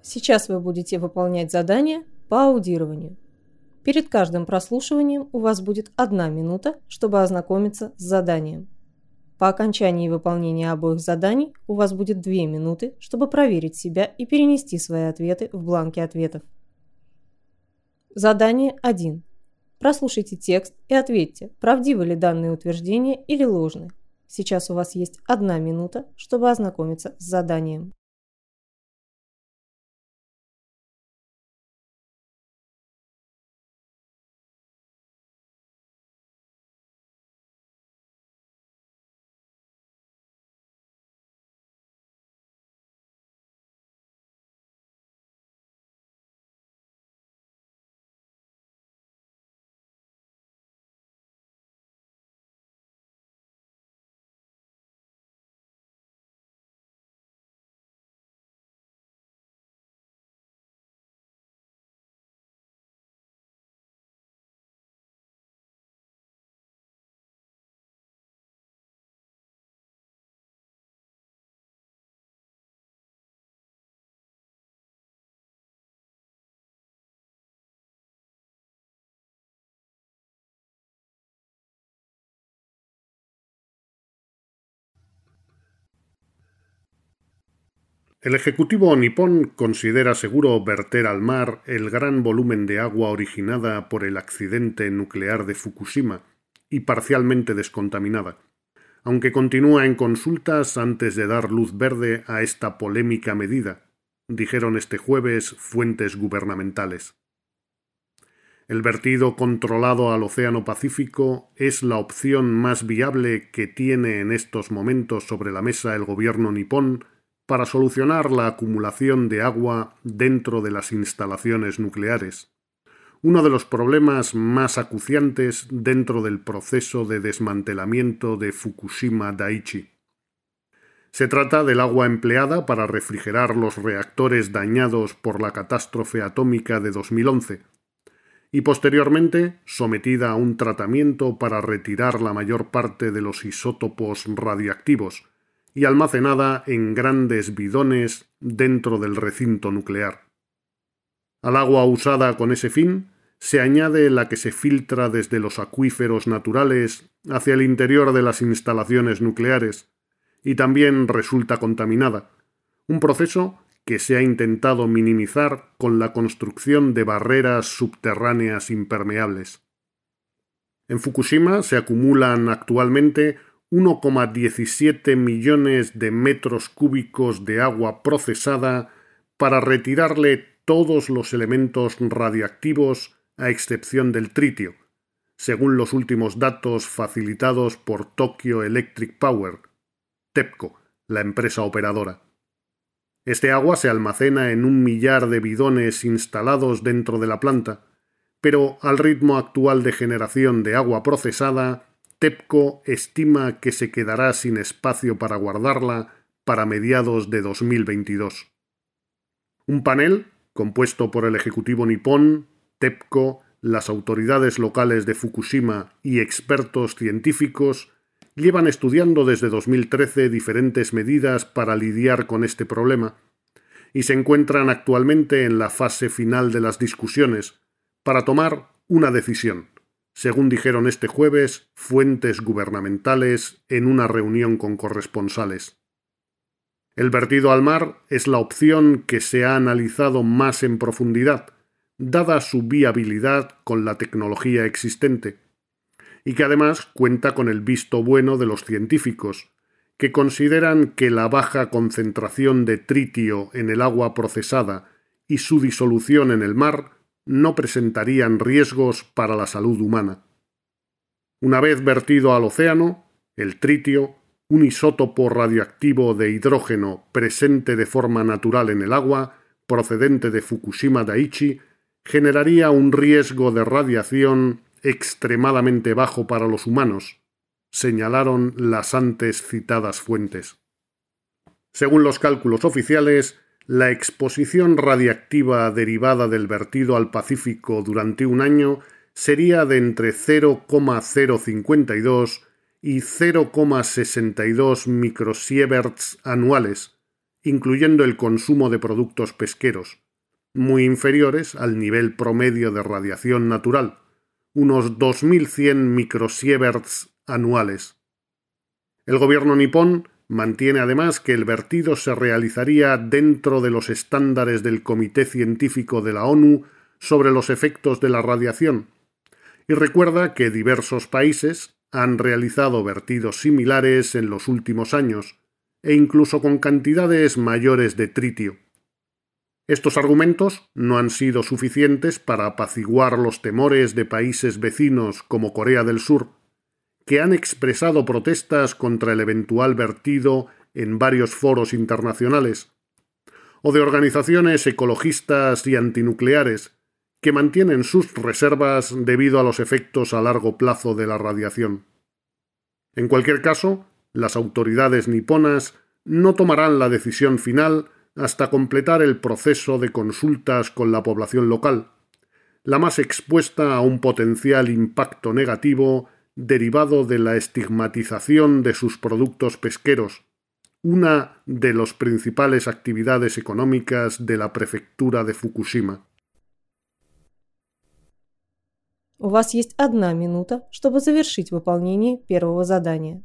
Сейчас вы будете выполнять задание по аудированию. Перед каждым прослушиванием у вас будет 1 минута, чтобы ознакомиться с заданием. По окончании выполнения обоих заданий у вас будет 2 минуты, чтобы проверить себя и перенести свои ответы в бланки ответов. Задание 1. Прослушайте текст и ответьте, правдивы ли данные утверждения или ложны. Сейчас у вас есть 1 минута, чтобы ознакомиться с заданием. El ejecutivo nipón considera seguro verter al mar el gran volumen de agua originada por el accidente nuclear de Fukushima y parcialmente descontaminada, aunque continúa en consultas antes de dar luz verde a esta polémica medida, dijeron este jueves fuentes gubernamentales. El vertido controlado al Océano Pacífico es la opción más viable que tiene en estos momentos sobre la mesa el gobierno nipón para solucionar la acumulación de agua dentro de las instalaciones nucleares, uno de los problemas más acuciantes dentro del proceso de desmantelamiento de Fukushima Daiichi. Se trata del agua empleada para refrigerar los reactores dañados por la catástrofe atómica de 2011 y posteriormente sometida a un tratamiento para retirar la mayor parte de los isótopos radioactivos y almacenada en grandes bidones dentro del recinto nuclear. Al agua usada con ese fin se añade la que se filtra desde los acuíferos naturales hacia el interior de las instalaciones nucleares y también resulta contaminada, un proceso que se ha intentado minimizar con la construcción de barreras subterráneas impermeables. En Fukushima se acumulan actualmente 1,17 millones de metros cúbicos de agua procesada para retirarle todos los elementos radiactivos a excepción del tritio, según los últimos datos facilitados por Tokyo Electric Power, TEPCO, la empresa operadora. Este agua se almacena en 1 millar de bidones instalados dentro de la planta, pero al ritmo actual de generación de agua procesada, TEPCO estima que se quedará sin espacio para guardarla para mediados de 2022. Un panel, compuesto por el Ejecutivo nipón, TEPCO, las autoridades locales de Fukushima y expertos científicos, llevan estudiando desde 2013 diferentes medidas para lidiar con este problema y se encuentran actualmente en la fase final de las discusiones para tomar una decisión, según dijeron este jueves fuentes gubernamentales en una reunión con corresponsales. El vertido al mar es la opción que se ha analizado más en profundidad, dada su viabilidad con la tecnología existente, y que además cuenta con el visto bueno de los científicos, que consideran que la baja concentración de tritio en el agua procesada y su disolución en el mar no presentarían riesgos para la salud humana. Una vez vertido al océano, el tritio, un isótopo radioactivo de hidrógeno presente de forma natural en el agua, procedente de Fukushima Daiichi, generaría un riesgo de radiación extremadamente bajo para los humanos, señalaron las antes citadas fuentes. Según los cálculos oficiales, la exposición radiactiva derivada del vertido al Pacífico durante un año sería de entre 0,052 y 0,62 microsieverts anuales, incluyendo el consumo de productos pesqueros, muy inferiores al nivel promedio de radiación natural, unos 2100 microsieverts anuales. El gobierno nipón mantiene además que el vertido se realizaría dentro de los estándares del Comité Científico de la ONU sobre los efectos de la radiación, y recuerda que diversos países han realizado vertidos similares en los últimos años, e incluso con cantidades mayores de tritio. Estos argumentos no han sido suficientes para apaciguar los temores de países vecinos como Corea del Sur, que han expresado protestas contra el eventual vertido en varios foros internacionales, o de organizaciones ecologistas y antinucleares, que mantienen sus reservas debido a los efectos a largo plazo de la radiación. En cualquier caso, las autoridades niponas no tomarán la decisión final hasta completar el proceso de consultas con la población local, la más expuesta a un potencial impacto negativo derivado de la estigmatización de sus productos pesqueros, una de las principales actividades económicas de la prefectura de Fukushima. У вас есть 1 минута, чтобы завершить выполнение первого задания.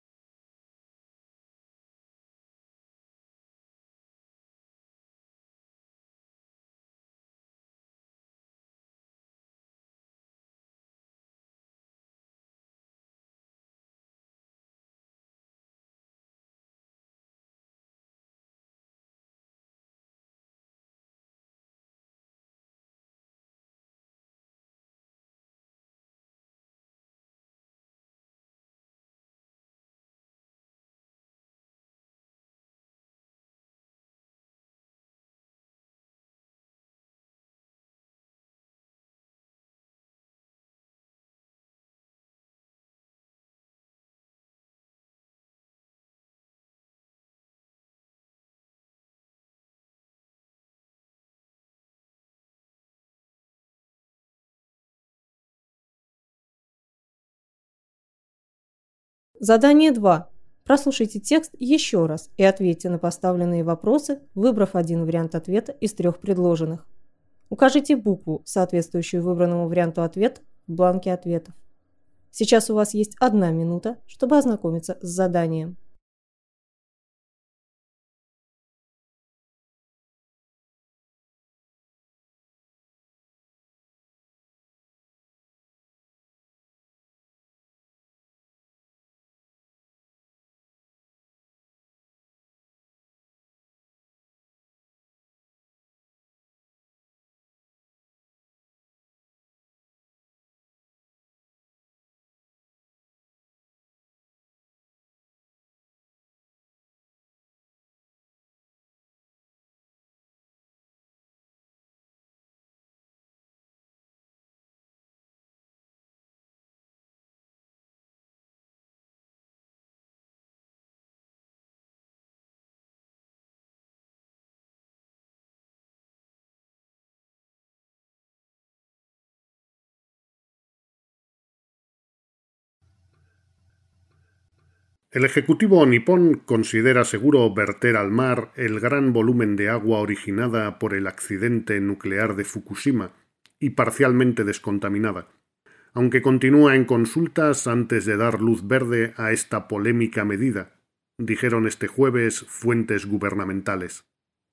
Задание 2. Прослушайте текст еще раз и ответьте на поставленные вопросы, выбрав один вариант ответа из 3 предложенных. Укажите букву, соответствующую выбранному варианту ответа, в бланке ответов. Сейчас у вас есть 1 минута, чтобы ознакомиться с заданием. El Ejecutivo nipón considera seguro verter al mar el gran volumen de agua originada por el accidente nuclear de Fukushima y parcialmente descontaminada, aunque continúa en consultas antes de dar luz verde a esta polémica medida, dijeron este jueves fuentes gubernamentales.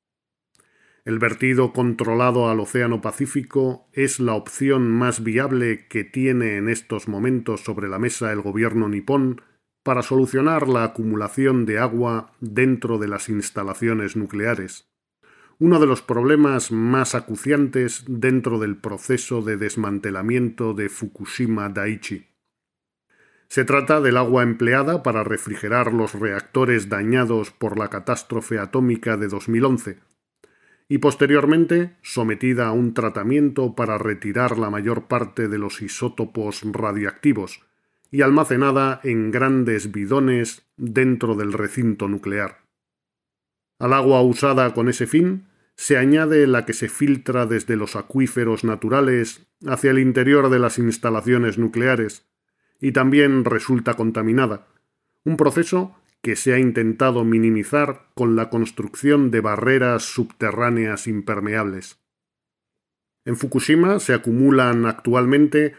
El vertido controlado al Océano Pacífico es la opción más viable que tiene en estos momentos sobre la mesa el gobierno nipón para solucionar la acumulación de agua dentro de las instalaciones nucleares, uno de los problemas más acuciantes dentro del proceso de desmantelamiento de Fukushima Daiichi. Se trata del agua empleada para refrigerar los reactores dañados por la catástrofe atómica de 2011 y posteriormente sometida a un tratamiento para retirar la mayor parte de los isótopos radioactivos y almacenada en grandes bidones dentro del recinto nuclear. Al agua usada con ese fin se añade la que se filtra desde los acuíferos naturales hacia el interior de las instalaciones nucleares y también resulta contaminada, un proceso que se ha intentado minimizar con la construcción de barreras subterráneas impermeables. En Fukushima se acumulan actualmente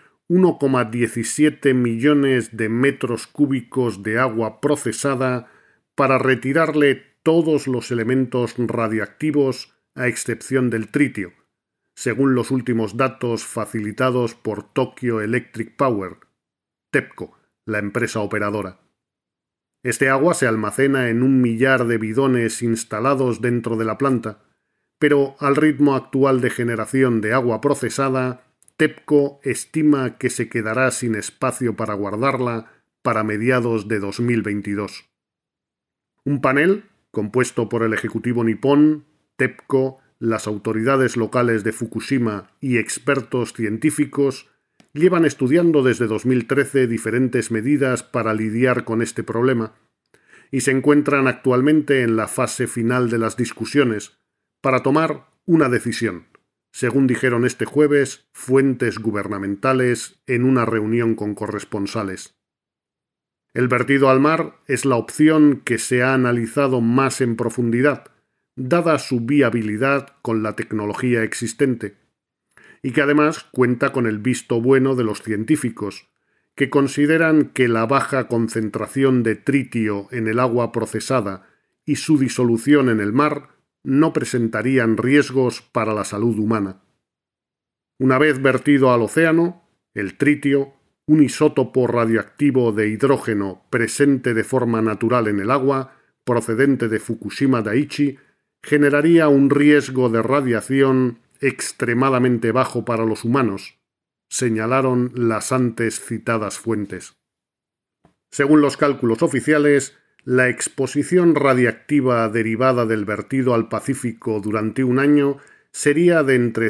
1,17 millones de metros cúbicos de agua procesada para retirarle todos los elementos radiactivos a excepción del tritio, según los últimos datos facilitados por Tokyo Electric Power, TEPCO, la empresa operadora. Este agua se almacena en 1 millar de bidones instalados dentro de la planta, pero al ritmo actual de generación de agua procesada, TEPCO estima que se quedará sin espacio para guardarla para mediados de 2022. Un panel, compuesto por el Ejecutivo nipón, TEPCO, las autoridades locales de Fukushima y expertos científicos, llevan estudiando desde 2013 diferentes medidas para lidiar con este problema y se encuentran actualmente en la fase final de las discusiones para tomar una decisión, según dijeron este jueves fuentes gubernamentales en una reunión con corresponsales. El vertido al mar es la opción que se ha analizado más en profundidad, dada su viabilidad con la tecnología existente, y que además cuenta con el visto bueno de los científicos, que consideran que la baja concentración de tritio en el agua procesada y su disolución en el mar no presentarían riesgos para la salud humana. Una vez vertido al océano, el tritio, un isótopo radioactivo de hidrógeno presente de forma natural en el agua, procedente de Fukushima Daiichi, generaría un riesgo de radiación extremadamente bajo para los humanos, señalaron las antes citadas fuentes. Según los cálculos oficiales, la exposición radiactiva derivada del vertido al Pacífico durante un año sería de entre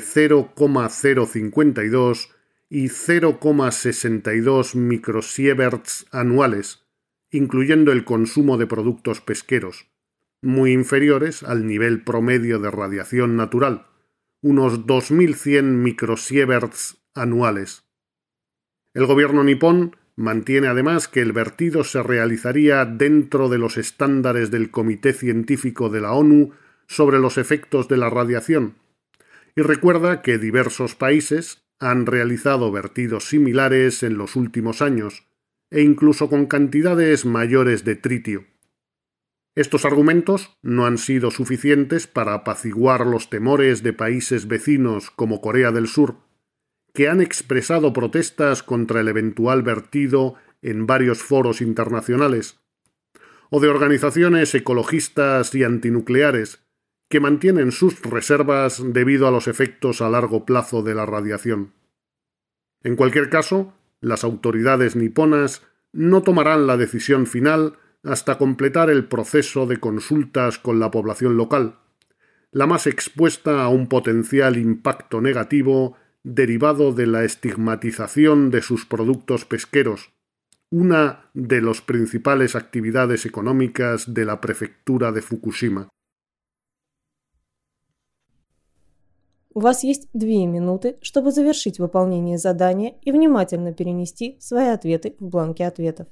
0,052 y 0,62 microsieverts anuales, incluyendo el consumo de productos pesqueros, muy inferiores al nivel promedio de radiación natural, unos 2100 microsieverts anuales. El gobierno nipón mantiene además que el vertido se realizaría dentro de los estándares del Comité Científico de la ONU sobre los efectos de la radiación, y recuerda que diversos países han realizado vertidos similares en los últimos años, e incluso con cantidades mayores de tritio. Estos argumentos no han sido suficientes para apaciguar los temores de países vecinos como Corea del Sur, que han expresado protestas contra el eventual vertido en varios foros internacionales, o de organizaciones ecologistas y antinucleares, que mantienen sus reservas debido a los efectos a largo plazo de la radiación. En cualquier caso, las autoridades niponas no tomarán la decisión final hasta completar el proceso de consultas con la población local, la más expuesta a un potencial impacto negativo derivado de la estigmatización de sus productos pesqueros, una de las principales actividades económicas de la prefectura de Fukushima. У вас есть 2 минуты, чтобы завершить выполнение задания и внимательно перенести свои ответы в бланке ответов.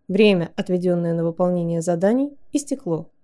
Время, отведенное на выполнение заданий, истекло.